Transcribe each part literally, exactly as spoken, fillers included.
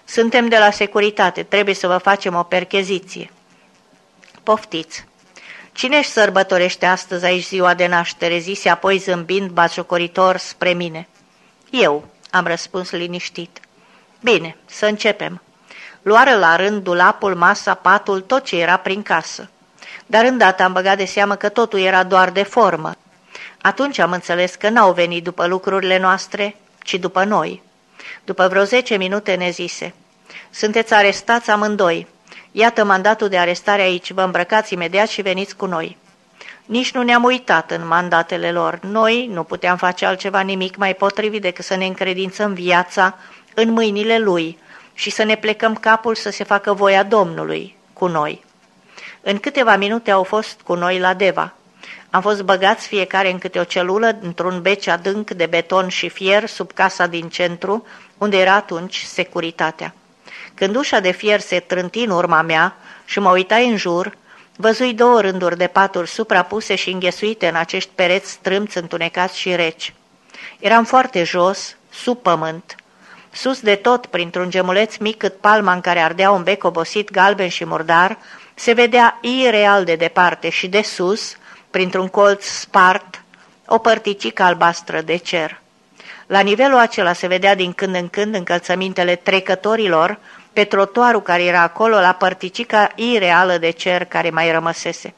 Suntem de la securitate, trebuie să vă facem o percheziție." "Poftiți." "Cine își sărbătorește astăzi aici ziua de naștere?" zise apoi zâmbind batjocoritor spre mine. "Eu," am răspuns liniștit. "Bine, să începem." Luară la rând dulapul, masa, patul, tot ce era prin casă. Dar îndată am băgat de seamă că totul era doar de formă. Atunci am înțeles că n-au venit după lucrurile noastre, ci după noi. După vreo zece minute ne zise: "Sunteți arestați amândoi. Iată mandatul de arestare aici, vă îmbrăcați imediat și veniți cu noi." Nici nu ne-am uitat în mandatele lor. Noi nu puteam face altceva nimic mai potrivit decât să ne încredințăm viața în mâinile lui și să ne plecăm capul să se facă voia Domnului cu noi. În câteva minute au fost cu noi la Deva. Am fost băgați fiecare în câte o celulă, într-un beci adânc de beton și fier, sub casa din centru, unde era atunci securitatea. Când ușa de fier se trânti în urma mea și mă uitai în jur, văzui două rânduri de paturi suprapuse și înghesuite în acești pereți strâmți, întunecați și reci. Eram foarte jos, sub pământ. Sus de tot, printr-un gemuleț mic cât palma în care ardea un bec obosit, galben și murdar, se vedea ireal de departe și de sus, printr-un colț spart, o părticică albastră de cer. La nivelul acela se vedea din când în când încălțămintele trecătorilor pe trotuarul care era acolo, la părticica ireală de cer care mai rămăsese.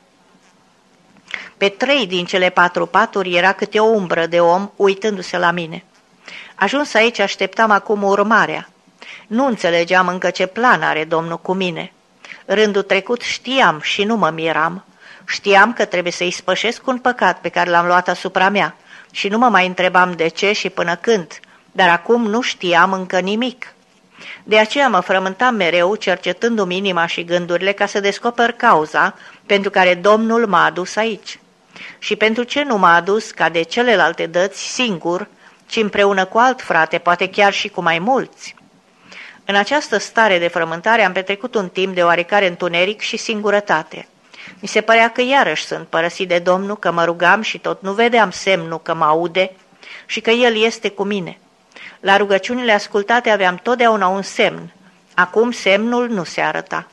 Pe trei din cele patru paturi era câte o umbră de om uitându-se la mine. Ajuns aici, așteptam acum urmarea. Nu înțelegeam încă ce plan are Domnul cu mine. Rândul trecut știam și nu mă miram. Știam că trebuie să-i spășesc un păcat pe care l-am luat asupra mea și nu mă mai întrebam de ce și până când, dar acum nu știam încă nimic. De aceea mă frământam mereu, cercetându-mi inima și gândurile ca să descoper cauza pentru care Domnul m-a adus aici. Și pentru ce nu m-a adus ca de celelalte dăți singur, ci împreună cu alt frate, poate chiar și cu mai mulți. În această stare de frământare am petrecut un timp de oarecare întuneric și singurătate. Mi se părea că iarăși sunt părăsit de Domnul, că mă rugam și tot nu vedeam semnul că mă aude și că El este cu mine. La rugăciunile ascultate aveam totdeauna un semn. Acum semnul nu se arăta.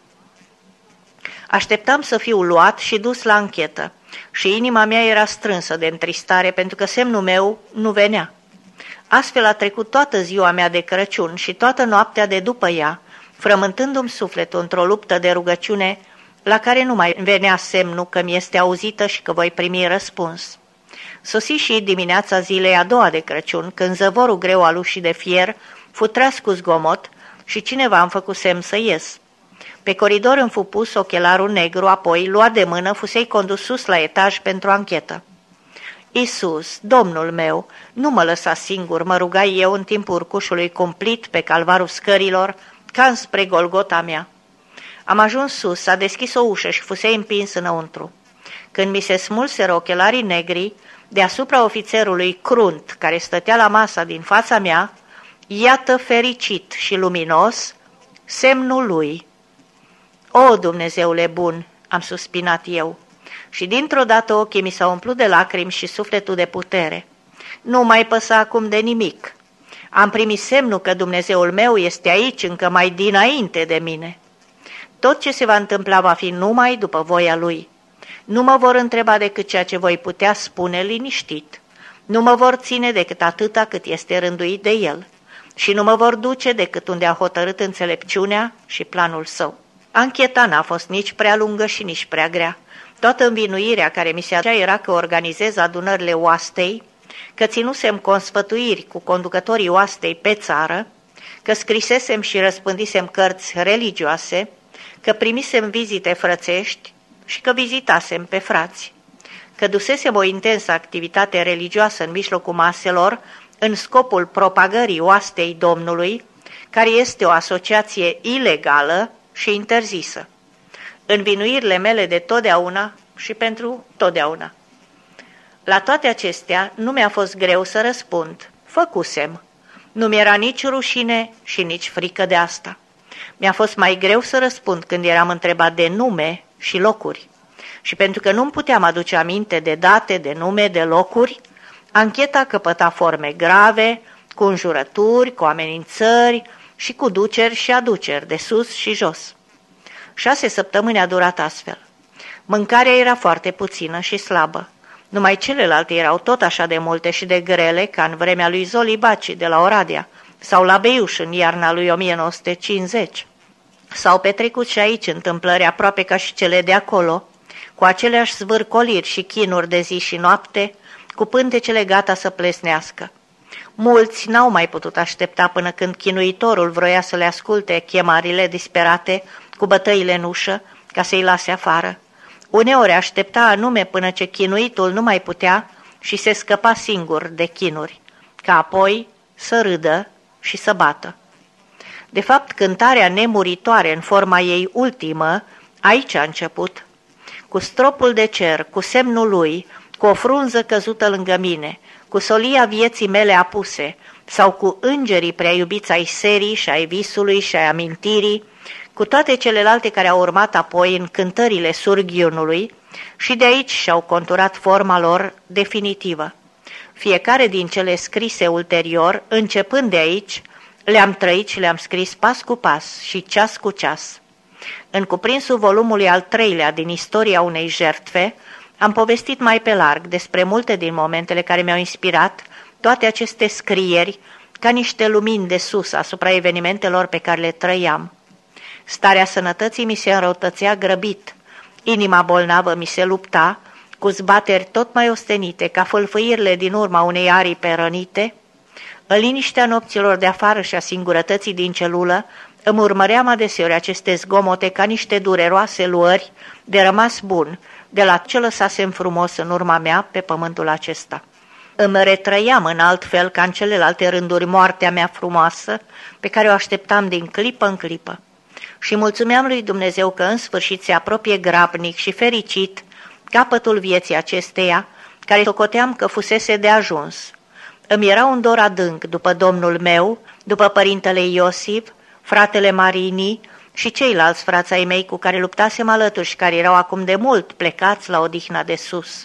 Așteptam să fiu luat și dus la anchetă și inima mea era strânsă de întristare pentru că semnul meu nu venea. Astfel a trecut toată ziua mea de Crăciun și toată noaptea de după ea, frământându-mi sufletul într-o luptă de rugăciune la care nu mai venea semnul că mi este auzită și că voi primi răspuns. Sosi și dimineața zilei a doua de Crăciun, când zăvorul greu al ușii de fier fu tras cu zgomot și cineva îmi făcu semn să ies. Pe coridor îmi fu pus ochelarul negru, apoi, luat de mână, fusei condus sus la etaj pentru anchetă. Iisus, Domnul meu, nu mă lăsa singur, mă rugai eu în timpul urcușului cumplit pe calvarul scărilor, ca înspre Golgota mea. Am ajuns sus, s-a deschis o ușă și fusei împins înăuntru. Când mi se smulseră ochelarii negri, deasupra ofițerului crunt care stătea la masa din fața mea, iată fericit și luminos semnul lui. O, Dumnezeule bun, am suspinat eu, și dintr-o dată ochii mi s-au umplut de lacrimi și sufletul de putere. Nu mai păsa acum de nimic. Am primit semnul că Dumnezeul meu este aici încă mai dinainte de mine. Tot ce se va întâmpla va fi numai după voia Lui. Nu mă vor întreba decât ceea ce voi putea spune liniștit. Nu mă vor ține decât atâta cât este rânduit de El. Și nu mă vor duce decât unde a hotărât înțelepciunea și planul Său. Ancheta n-a fost nici prea lungă și nici prea grea. Toată învinuirea care mi se aducea era că organizez adunările oastei, că ținusem consfătuiri cu conducătorii oastei pe țară, că scrisesem și răspândisem cărți religioase, că primisem vizite frățești și că vizitasem pe frați, că dusesem o intensă activitate religioasă în mijlocul maselor în scopul propagării oastei Domnului, care este o asociație ilegală și interzisă. Învinuirile mele de totdeauna și pentru totdeauna. La toate acestea nu mi-a fost greu să răspund. Făcusem. Nu mi-era nici rușine și nici frică de asta. Mi-a fost mai greu să răspund când eram întrebat de nume și locuri. Și pentru că nu-mi puteam aduce aminte de date, de nume, de locuri, ancheta căpăta forme grave, cu înjurături, cu amenințări și cu duceri și aduceri, de sus și jos. Șase săptămâni a durat astfel. Mâncarea era foarte puțină și slabă. Numai celelalte erau tot așa de multe și de grele ca în vremea lui Zoli Baci de la Oradea sau la Beiuș în iarna lui o mie nouă sute cincizeci. S-au petrecut și aici întâmplări aproape ca și cele de acolo, cu aceleași zvârcoliri și chinuri de zi și noapte, cu pântecele gata să plesnească. Mulți n-au mai putut aștepta până când chinuitorul vroia să le asculte chemările disperate cu bătăile în ușă ca să-i lase afară. Uneori aștepta anume până ce chinuitul nu mai putea și se scăpa singur de chinuri, ca apoi să râdă și să bată. De fapt, cântarea nemuritoare în forma ei ultimă aici a început, cu stropul de cer, cu semnul lui, cu o frunză căzută lângă mine, cu solia vieții mele apuse, sau cu îngerii prea iubiți ai serii și ai visului și ai amintirii, cu toate celelalte care au urmat apoi în cântările surghiunului și de aici și-au conturat forma lor definitivă. Fiecare din cele scrise ulterior, începând de aici, le-am trăit și le-am scris pas cu pas și ceas cu ceas. În cuprinsul volumului al treilea din istoria unei jertfe, am povestit mai pe larg despre multe din momentele care mi-au inspirat toate aceste scrieri ca niște lumini de sus asupra evenimentelor pe care le trăiam. Starea sănătății mi se înrăutățea grăbit, inima bolnavă mi se lupta, cu zbateri tot mai ostenite ca fâlfâirile din urma unei aripe rănite. În liniștea nopților de afară și a singurătății din celulă, îmi urmăream adeseori aceste zgomote ca niște dureroase luări de rămas bun, de la ce lăsasem frumos în urma mea pe pământul acesta. Îmi retrăiam în alt fel ca în celelalte rânduri moartea mea frumoasă, pe care o așteptam din clipă în clipă. Și mulțumeam lui Dumnezeu că în sfârșit se apropie grabnic și fericit capătul vieții acesteia, care socoteam că fusese de ajuns. Îmi era un dor adânc după Domnul meu, după părintele Iosif, fratele Marini și ceilalți frați ai mei cu care luptasem alături și care erau acum de mult plecați la odihna de sus.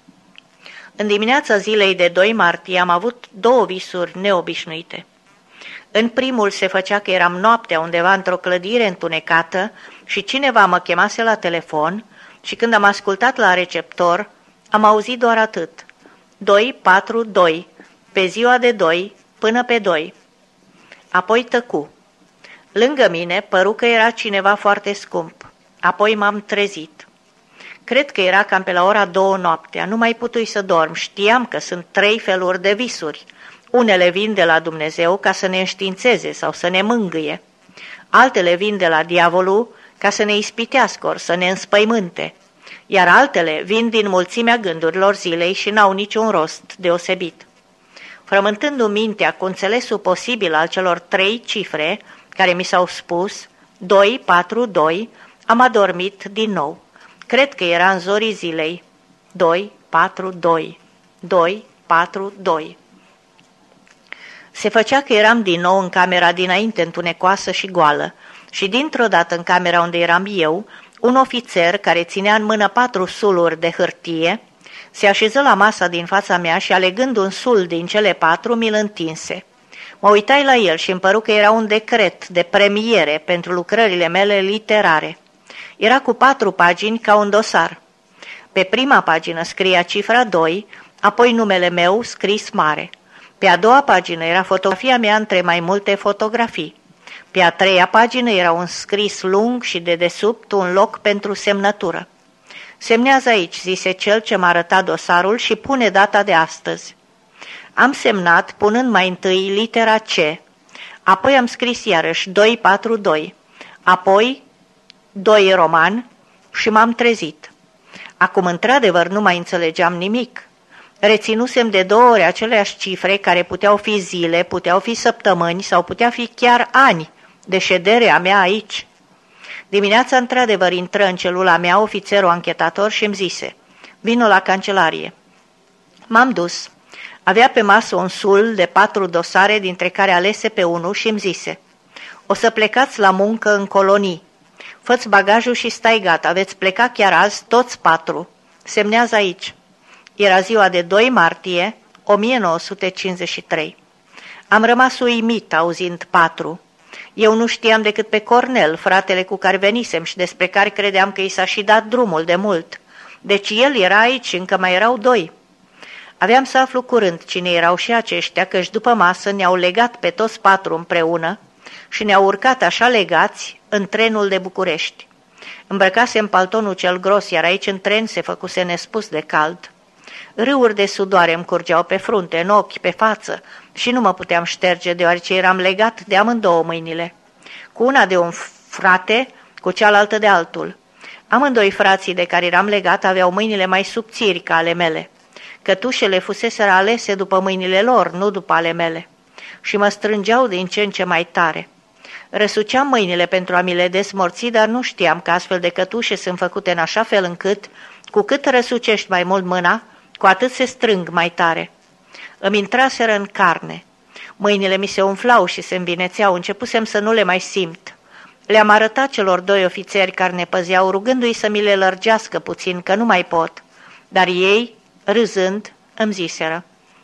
În dimineața zilei de doi martie am avut două visuri neobișnuite. În primul se făcea că eram noaptea undeva într-o clădire întunecată și cineva mă chemase la telefon și când am ascultat la receptor am auzit doar atât: doi patru doi, pe ziua de doi până pe doi. Apoi tăcu. Lângă mine păru că era cineva foarte scump. Apoi m-am trezit. Cred că era cam pe la ora două noaptea, nu mai putui să dorm, știam că sunt trei feluri de visuri. Unele vin de la Dumnezeu ca să ne înștiințeze sau să ne mângâie. Altele vin de la diavolul ca să ne ispitească ori să ne înspăimânte. Iar altele vin din mulțimea gândurilor zilei și n-au niciun rost deosebit. Frământându-mi mintea cu înțelesul posibil al celor trei cifre care mi s-au spus, doi patru doi, am adormit din nou. Cred că era în zorii zilei. doi patru doi, doi patru doi. Se făcea că eram din nou în camera dinainte întunecoasă și goală și dintr-o dată în camera unde eram eu, un ofițer care ținea în mână patru suluri de hârtie se așeză la masa din fața mea și alegând un sul din cele patru mi-l întinse. Mă uitai la el și îmi păru că era un decret de premiere pentru lucrările mele literare. Era cu patru pagini ca un dosar. Pe prima pagină scria cifra doi, apoi numele meu scris mare. Pe a doua pagină era fotografia mea între mai multe fotografii. Pe a treia pagină era un scris lung și de desubt un loc pentru semnătură. Semnează aici, zise cel ce m-a arătat dosarul și pune data de astăzi. Am semnat punând mai întâi litera C, apoi am scris iarăși doi patru doi, apoi doi roman și m-am trezit. Acum într-adevăr nu mai înțelegeam nimic. Reținusem de două ori aceleași cifre care puteau fi zile, puteau fi săptămâni sau putea fi chiar ani de șederea mea aici. Dimineața într-adevăr intră în celula mea ofițerul anchetator și îmi zise: vino la cancelarie. M-am dus. Avea pe masă un sul de patru dosare, dintre care alese pe unul și îmi zise: o să plecați la muncă în colonii. Fă-ți bagajul și stai gata, veți pleca chiar azi toți patru. Semnează aici. Era ziua de doi martie o mie nouă sute cincizeci și trei. Am rămas uimit auzind patru. Eu nu știam decât pe Cornel, fratele cu care venisem și despre care credeam că i s-a și dat drumul de mult. Deci el era aici și încă mai erau doi. Aveam să aflu curând cine erau și aceștia, căci după masă ne-au legat pe toți patru împreună și ne-au urcat așa legați în trenul de București. Îmbrăcasem paltonul cel gros, iar aici în tren se făcuse nespus de cald. Râuri de sudoare îmi curgeau pe frunte, în ochi, pe față și nu mă puteam șterge, deoarece eram legat de amândouă mâinile. Cu una de un frate, cu cealaltă de altul. Amândoi frații de care eram legat aveau mâinile mai subțiri ca ale mele. Cătușele fuseseră alese după mâinile lor, nu după ale mele, și mă strângeau din ce în ce mai tare. Răsuceam mâinile pentru a mi le desmorți, dar nu știam că astfel de cătușe sunt făcute în așa fel încât, cu cât răsucești mai mult mâna, cu atât se strâng mai tare. Îmi intraseră în carne. Mâinile mi se umflau și se învinețeau, începusem să nu le mai simt. Le-am arătat celor doi ofițeri care ne păzeau, rugându-i să mi le lărgească puțin, că nu mai pot. Dar ei, râzând, îmi ziseră: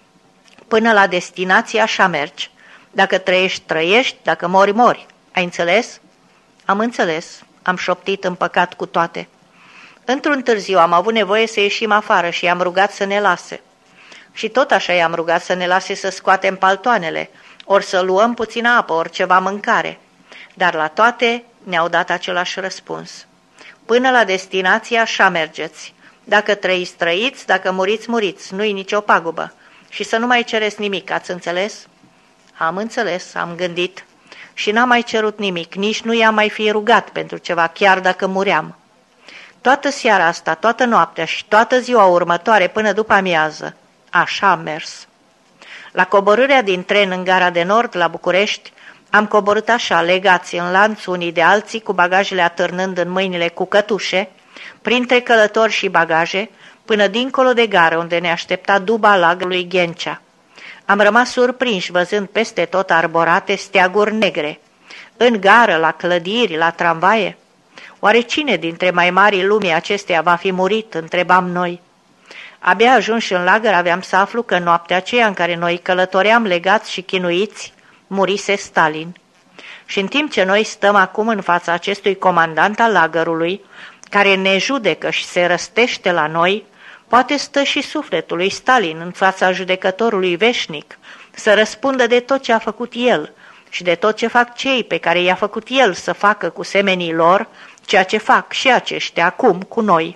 până la destinație așa mergi. Dacă trăiești, trăiești, dacă mori, mori. Ai înțeles? Am înțeles, am șoptit împăcat cu toate. Într-un târziu am avut nevoie să ieșim afară și i-am rugat să ne lase. Și tot așa i-am rugat să ne lase să scoatem paltoanele, ori să luăm puțină apă, ori ceva mâncare. Dar la toate ne-au dat același răspuns: până la destinație așa mergeți. Dacă trăiți, trăiți, dacă muriți, muriți, nu-i nicio pagubă. Și să nu mai cereți nimic, ați înțeles? Am înțeles, am gândit. Și n-am mai cerut nimic, nici nu i-am mai fi rugat pentru ceva, chiar dacă muream. Toată seara asta, toată noaptea și toată ziua următoare până după amiază, așa am mers. La coborârea din tren în gara de nord, la București, am coborât așa, legați în lanț unii de alții, cu bagajele atârnând în mâinile cu cătușe, printre călători și bagaje, până dincolo de gară, unde ne aștepta duba lagului Ghencea. Am rămas surprinși văzând peste tot arborate steaguri negre. În gară, la clădiri, la tramvaie. Oare cine dintre mai marii lumii acesteia va fi murit, întrebam noi. Abia ajunși în lagăr aveam să aflu că noaptea aceea în care noi călătoream legați și chinuiți, murise Stalin. Și în timp ce noi stăm acum în fața acestui comandant al lagărului, care ne judecă și se răstește la noi, poate stă și sufletul lui Stalin în fața judecătorului veșnic, să răspundă de tot ce a făcut el și de tot ce fac cei pe care i-a făcut el să facă cu semenii lor, ceea ce fac și aceștia acum cu noi.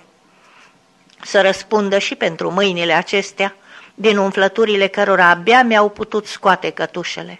Să răspundă și pentru mâinile acestea, din umflăturile cărora abia mi-au putut scoate cătușele.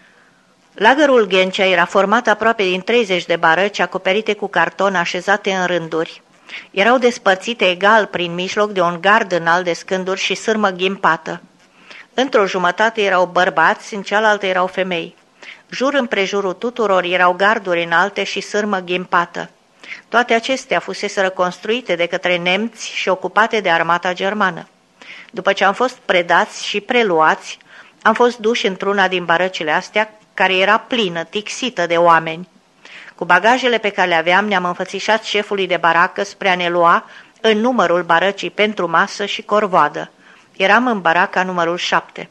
Lagărul Ghencea era format aproape din treizeci de barăci acoperite cu carton așezate în rânduri. Erau despărțite egal prin mijloc de un gard înalt de scânduri și sârmă ghimpată. Într-o jumătate erau bărbați, în cealaltă erau femei. Jur împrejurul tuturor erau garduri înalte și sârmă ghimpată. Toate acestea fuseseră construite de către nemți și ocupate de armata germană. După ce am fost predați și preluați, am fost duși într-una din barăcile astea, care era plină, tixită de oameni. Cu bagajele pe care le aveam, ne-am înfățișat șefului de baracă spre a ne lua în numărul barăcii pentru masă și corvoadă. Eram în baraca numărul șapte.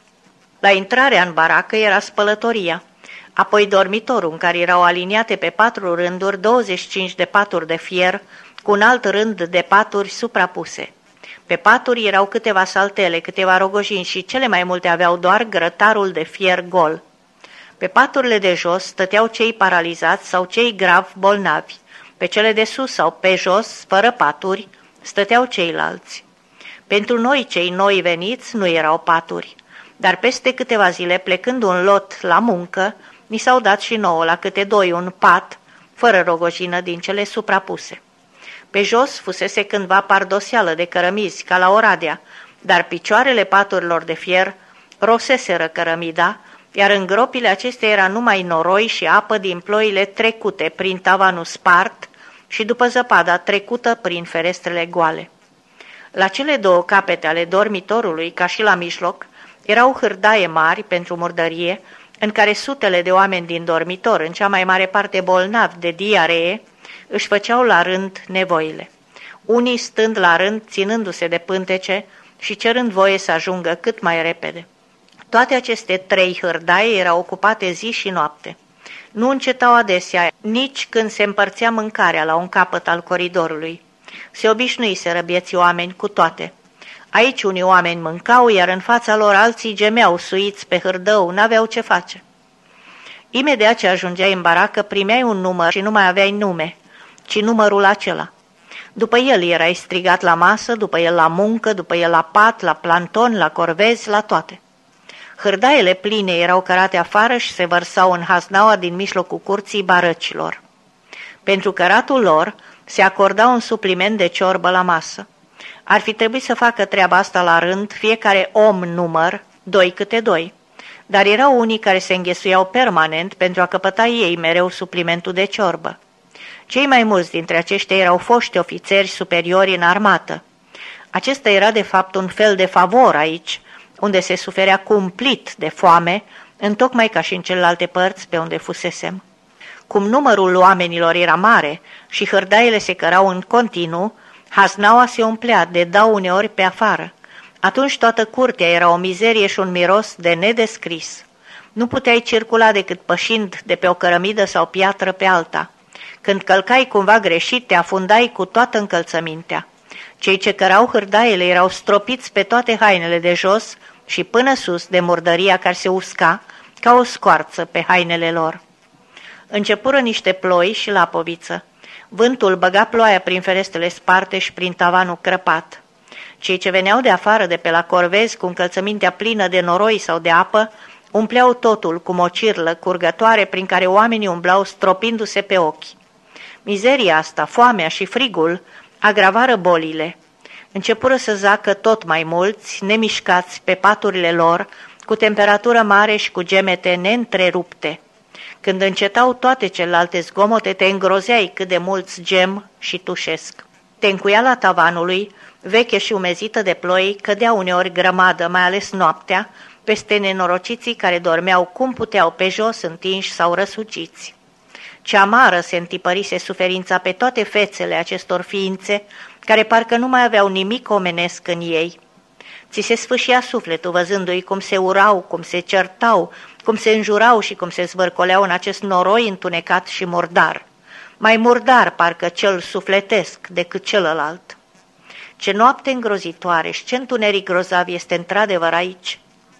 La intrarea în baracă era spălătoria, apoi dormitorul, în care erau aliniate pe patru rânduri douăzeci și cinci de paturi de fier, cu un alt rând de paturi suprapuse. Pe paturi erau câteva saltele, câteva rogojini și cele mai multe aveau doar grătarul de fier gol. Pe paturile de jos stăteau cei paralizați sau cei grav bolnavi. Pe cele de sus sau pe jos, fără paturi, stăteau ceilalți. Pentru noi, cei noi veniți, nu erau paturi, dar peste câteva zile, plecând un lot la muncă, ni s-au dat și nouă la câte doi un pat, fără rogojină din cele suprapuse. Pe jos fusese cândva pardoseală de cărămizi, ca la Oradea, dar picioarele paturilor de fier roseseră cărămida, iar în gropile acestea era numai noroi și apă din ploile trecute prin tavanul spart și după zăpada trecută prin ferestrele goale. La cele două capete ale dormitorului, ca și la mijloc, erau hârdaie mari pentru murdărie, în care sutele de oameni din dormitor, în cea mai mare parte bolnavi de diaree, își făceau la rând nevoile. Unii stând la rând, ținându-se de pântece și cerând voie să ajungă cât mai repede. Toate aceste trei hârdaie erau ocupate zi și noapte. Nu încetau adesea, nici când se împărțea mâncarea la un capăt al coridorului. Se obișnuiseră vieții oameni cu toate. Aici unii oameni mâncau, iar în fața lor alții gemeau suiți pe hârdău, n-aveau ce face. Imediat ce ajungeai în baracă, primeai un număr și nu mai aveai nume, ci numărul acela. După el erai strigat la masă, după el la muncă, după el la pat, la planton, la corvezi, la toate. Hârdaiele pline erau cărate afară și se vărsau în haznaua din mijlocul curții barăcilor. Pentru căratul lor se acorda un supliment de ciorbă la masă. Ar fi trebuit să facă treaba asta la rând, fiecare om număr, doi câte doi. Dar erau unii care se înghesuiau permanent pentru a căpăta ei mereu suplimentul de ciorbă. Cei mai mulți dintre aceștia erau foști ofițeri superiori în armată. Acesta era de fapt un fel de favor aici, unde se suferea cumplit de foame, întocmai ca și în celelalte părți pe unde fusesem. Cum numărul oamenilor era mare și hârdaiele se cărau în continuu, haznaua se umplea de dau uneori pe afară. Atunci toată curtea era o mizerie și un miros de nedescris. Nu puteai circula decât pășind de pe o cărămidă sau piatră pe alta. Când călcai cumva greșit, te afundai cu toată încălțămintea. Cei ce cărau hârdaiele erau stropiți pe toate hainele de jos și până sus de murdăria care se usca ca o scoarță pe hainele lor. Începură niște ploi și lapoviță. Vântul băga ploaia prin ferestrele sparte și prin tavanul crăpat. Cei ce veneau de afară de pe la corvezi cu încălțămintea plină de noroi sau de apă, umpleau totul cu mocirlă curgătoare prin care oamenii umblau stropindu-se pe ochi. Mizeria asta, foamea și frigul agravară bolile. Începură să zacă tot mai mulți, nemișcați pe paturile lor, cu temperatură mare și cu gemete neîntrerupte. Când încetau toate celelalte zgomote, te îngrozeai cât de mulți gem și tușesc. Tencuiala tavanului, veche și umezită de ploi, cădea uneori grămadă, mai ales noaptea, peste nenorociții care dormeau cum puteau pe jos, întinși sau răsuciți. Ce amară se întipărise suferința pe toate fețele acestor ființe, care parcă nu mai aveau nimic omenesc în ei. Ți se sfâșia sufletul văzându-i cum se urau, cum se certau, cum se înjurau și cum se zvârcoleau în acest noroi întunecat și murdar. Mai murdar parcă cel sufletesc decât celălalt. Ce noapte îngrozitoare și ce întuneric grozav este într-adevăr aici.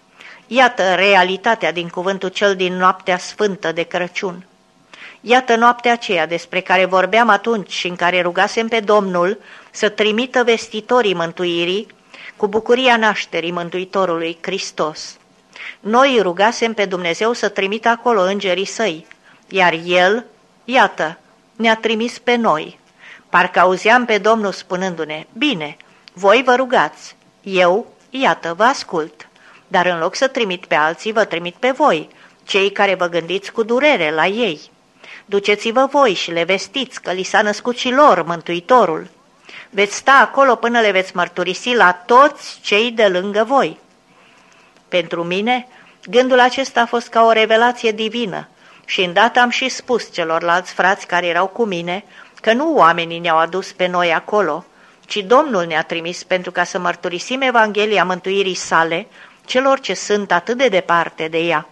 Iată realitatea din cuvântul cel din noaptea sfântă de Crăciun. Iată noaptea aceea despre care vorbeam atunci și în care rugasem pe Domnul să trimită vestitorii mântuirii cu bucuria nașterii Mântuitorului Hristos. Noi rugasem pe Dumnezeu să trimită acolo îngerii săi, iar El, iată, ne-a trimis pe noi. Parcă auzeam pe Domnul spunându-ne, bine, voi vă rugați, eu, iată, vă ascult, dar în loc să trimit pe alții, vă trimit pe voi, cei care vă gândiți cu durere la ei. Duceți-vă voi și le vestiți că li s-a născut și lor Mântuitorul. Veți sta acolo până le veți mărturisi la toți cei de lângă voi. Pentru mine, gândul acesta a fost ca o revelație divină și îndată am și spus celorlalți frați care erau cu mine că nu oamenii ne-au adus pe noi acolo, ci Domnul ne-a trimis pentru ca să mărturisim Evanghelia mântuirii sale celor ce sunt atât de departe de ea.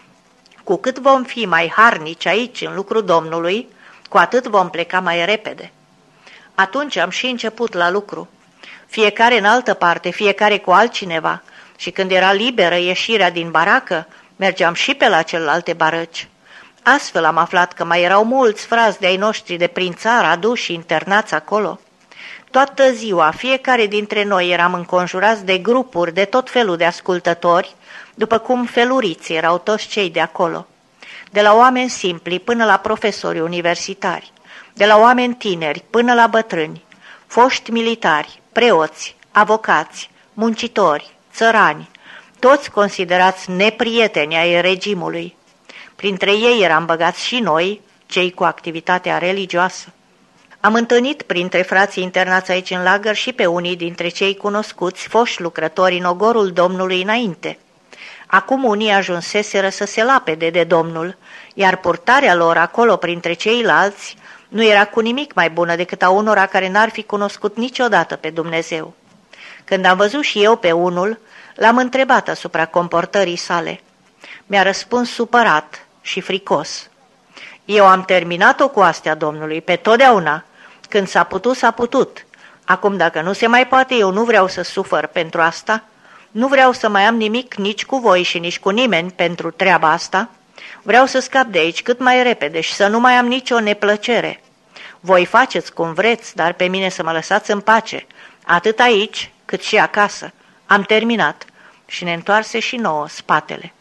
Cu cât vom fi mai harnici aici în lucrul Domnului, cu atât vom pleca mai repede. Atunci am și început la lucru. Fiecare în altă parte, fiecare cu altcineva, și când era liberă ieșirea din baracă, mergeam și pe la celelalte barăci. Astfel am aflat că mai erau mulți frați de-ai noștri de prin țară aduși și internați acolo. Toată ziua, fiecare dintre noi eram înconjurați de grupuri de tot felul de ascultători, după cum feluriți erau toți cei de acolo. De la oameni simpli până la profesori universitari, de la oameni tineri până la bătrâni, foști militari, preoți, avocați, muncitori, țărani, toți considerați neprieteni ai regimului. Printre ei eram băgați și noi, cei cu activitatea religioasă. Am întâlnit printre frații internați aici în lagăr și pe unii dintre cei cunoscuți, foști lucrători în ogorul Domnului înainte. Acum unii ajunseseră să se lapede de Domnul, iar purtarea lor acolo printre ceilalți nu era cu nimic mai bună decât a unora care n-ar fi cunoscut niciodată pe Dumnezeu. Când am văzut și eu pe unul, l-am întrebat asupra comportării sale. Mi-a răspuns supărat și fricos. Eu am terminat-o cu astea Domnului, pe totdeauna. Când s-a putut, s-a putut. Acum, dacă nu se mai poate, eu nu vreau să sufăr pentru asta. Nu vreau să mai am nimic nici cu voi și nici cu nimeni pentru treaba asta. Vreau să scap de aici cât mai repede și să nu mai am nicio neplăcere. Voi faceți cum vreți, dar pe mine să mă lăsați în pace, atât aici cât și acasă. Am terminat. Și ne întoarse și nouă spatele.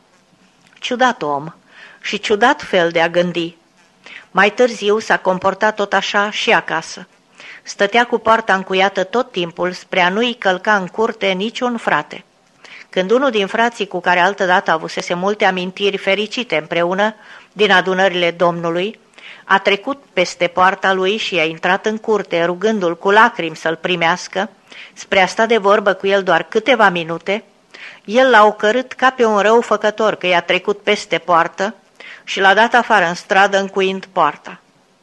Ciudat om și ciudat fel de a gândi. Mai târziu s-a comportat tot așa și acasă. Stătea cu poarta încuiată tot timpul spre a nu-i călca în curte niciun frate. Când unul din frații cu care altădată avusese multe amintiri fericite împreună din adunările Domnului, a trecut peste poarta lui și a intrat în curte, rugându-l cu lacrimi să-l primească, spre a sta de vorbă cu el doar câteva minute, el l-a ocărât ca pe un răufăcător că i-a trecut peste poartă și l-a dat afară în stradă încuind poarta.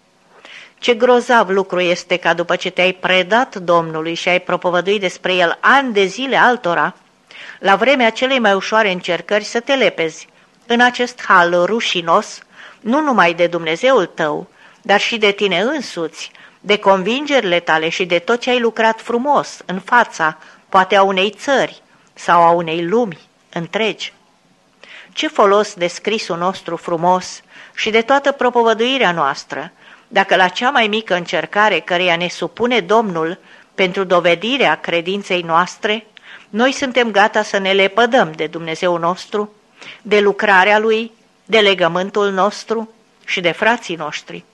Ce grozav lucru este ca după ce te-ai predat Domnului și ai propovăduit despre el ani de zile altora, la vremea celei mai ușoare încercări să te lepezi în acest hal rușinos, nu numai de Dumnezeul tău, dar și de tine însuți, de convingerile tale și de tot ce ai lucrat frumos în fața, poate a unei țări sau a unei lumi întregi. Ce folos de scrisul nostru frumos și de toată propovăduirea noastră, dacă la cea mai mică încercare căreia ne supune Domnul pentru dovedirea credinței noastre, noi suntem gata să ne lepădăm de Dumnezeu nostru, de lucrarea Lui, de legământul nostru și de frații noștri.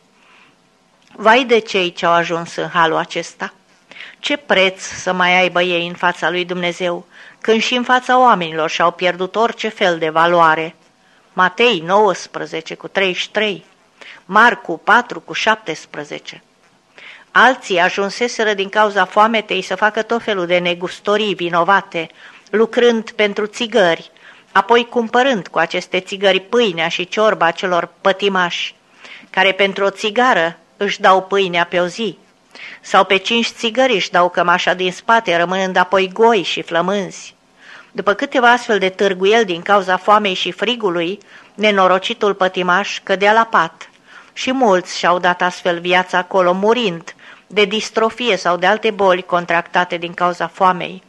Vai de cei ce au ajuns în halul acesta! Ce preț să mai aibă ei în fața lui Dumnezeu, când și în fața oamenilor și-au pierdut orice fel de valoare. Matei nouăsprezece cu treizeci și trei, Marcu patru cu șaptesprezece. Alții ajunseseră din cauza foametei să facă tot felul de negustorii vinovate, lucrând pentru țigări, apoi cumpărând cu aceste țigări pâinea și ciorba celor pătimași, care pentru o țigară își dau pâinea pe o zi, sau pe cinci țigări își dau cămașa din spate, rămânând apoi goi și flămânzi. După câteva astfel de târguieli din cauza foamei și frigului, nenorocitul pătimaș cădea la pat și mulți și-au dat astfel viața acolo, murind de distrofie sau de alte boli contractate din cauza foamei.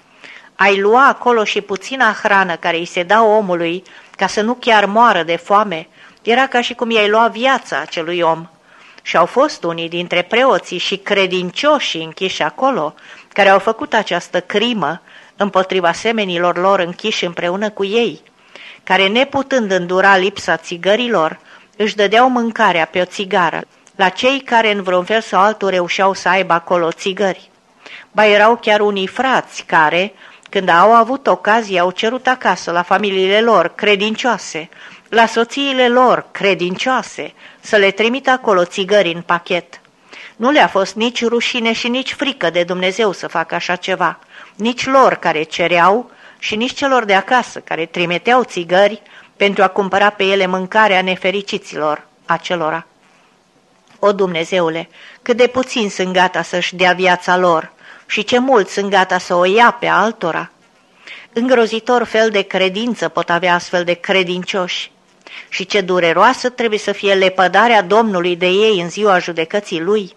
Ai lua acolo și puțina hrană care îi se dă omului ca să nu chiar moară de foame, era ca și cum i-ai lua viața acelui om. Și au fost unii dintre preoții și credincioșii închiși acolo, care au făcut această crimă împotriva semenilor lor închiși împreună cu ei, care, neputând îndura lipsa țigărilor, își dădeau mâncarea pe o țigară la cei care în vreun fel sau altul reușeau să aibă acolo țigări. Ba erau chiar unii frați care, când au avut ocazie, au cerut acasă la familiile lor credincioase, la soțiile lor credincioase, să le trimită acolo țigări în pachet. Nu le-a fost nici rușine și nici frică de Dumnezeu să facă așa ceva, nici lor care cereau și nici celor de acasă care trimiteau țigări pentru a cumpăra pe ele mâncarea nefericiților acelora. O, Dumnezeule, cât de puțini sunt gata să-și dea viața lor și ce mulți sunt gata să o ia pe altora. Îngrozitor fel de credință pot avea astfel de credincioși și ce dureroasă trebuie să fie lepădarea Domnului de ei în ziua judecății Lui.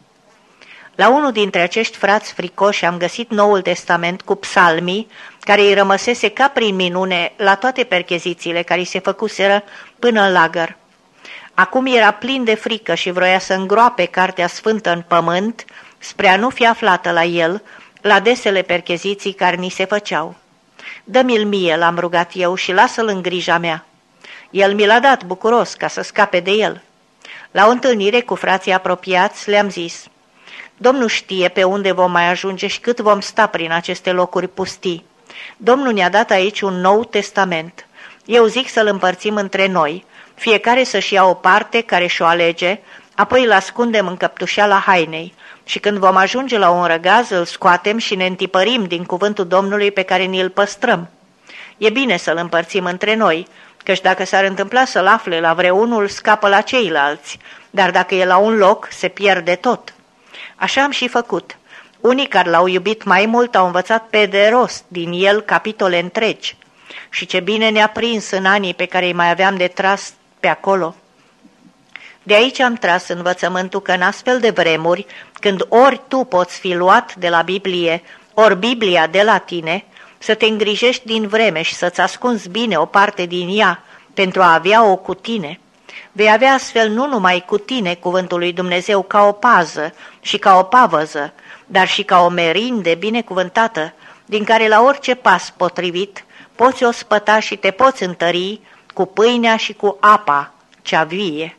La unul dintre acești frați fricoși am găsit Noul Testament cu psalmii, care îi rămăsese ca prin minune la toate perchezițiile care îi se făcuseră până în lagăr. Acum era plin de frică și vroia să îngroape Cartea Sfântă în pământ, spre a nu fi aflată la el, la desele percheziții care ni se făceau. Dă-mi-l mie, l-am rugat eu, și lasă-l în grija mea. El mi l-a dat bucuros ca să scape de el. La o întâlnire cu frații apropiați le-am zis: Domnul știe pe unde vom mai ajunge și cât vom sta prin aceste locuri pustii. Domnul ne-a dat aici un nou testament. Eu zic să-l împărțim între noi, fiecare să-și ia o parte care și-o alege, apoi îl ascundem în căptușeala hainei și când vom ajunge la un răgaz îl scoatem și ne întipărim din cuvântul Domnului pe care ni-l păstrăm. E bine să-l împărțim între noi, căci dacă s-ar întâmpla să-l afle la vreunul, scapă la ceilalți, dar dacă e la un loc, se pierde tot. Așa am și făcut. Unii care l-au iubit mai mult au învățat pe de rost din el capitole întregi. Și ce bine ne-a prins în anii pe care îi mai aveam de tras pe acolo. De aici am tras învățământul că în astfel de vremuri, când ori tu poți fi luat de la Biblie, ori Biblia de la tine, să te îngrijești din vreme și să-ți ascunzi bine o parte din ea pentru a avea-o cu tine. Vei avea astfel nu numai cu tine cuvântul lui Dumnezeu ca o pază și ca o pavăză, dar și ca o merinde binecuvântată, din care la orice pas potrivit poți o spăta și te poți întări cu pâinea și cu apa cea vie.